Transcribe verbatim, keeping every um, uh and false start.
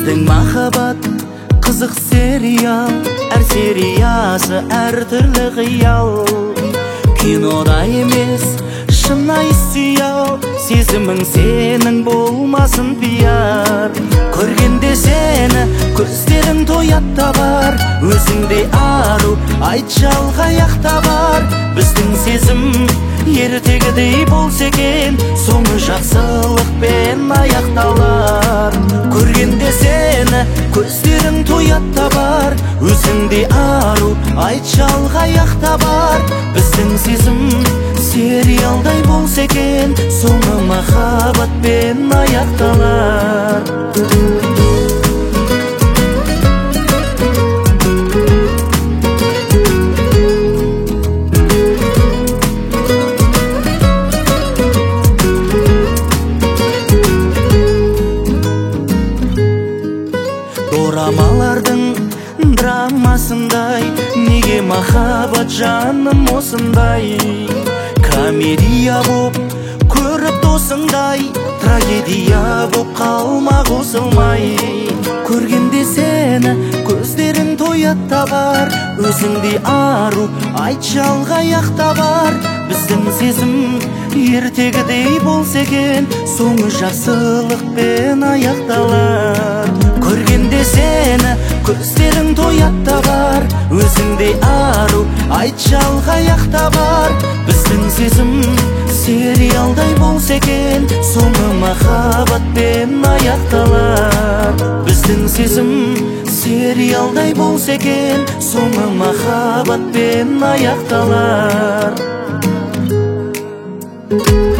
Біздің махаббат қызық сериал, әр сериясы әр түрлі қиял. Кинода емес, шынайы сиял, сезімің сенің болмасын пиар. Көргенде сені көздерің тоятта бар, өзіңде ару айтшы алғаяқта бар. Біздің сезім ертегідей болса екен, соңы жақсылықпен аяқталар. Көргенде сені көздерің тоятта бар, өзіңде ару айтшы алғаяқта бар. Біздің сезім сериалдай болса екен, соңы махаббатпен аяқталар. Дорамалардың драмасындай, неге махаббат жаным осындай? Комедия боп көріп досыңдай, трагедия боп қалма қосылмай. Көргенде сені көздерің тоятта бар, өзіңде ару айтшы алғаяқта бар. Біздің сезім ертегідей болса екен, соңы жақсылықпен аяқталар. Көргенде сені көздерің тоятта бар, өзіңде ару айтшы алғаяқта бар. Біздің сезім сериалдай болса екен, соңы махаббатпен аяқталар. Біздің сезім сериалдай болса екен, соңы махаббатпен аяқталар.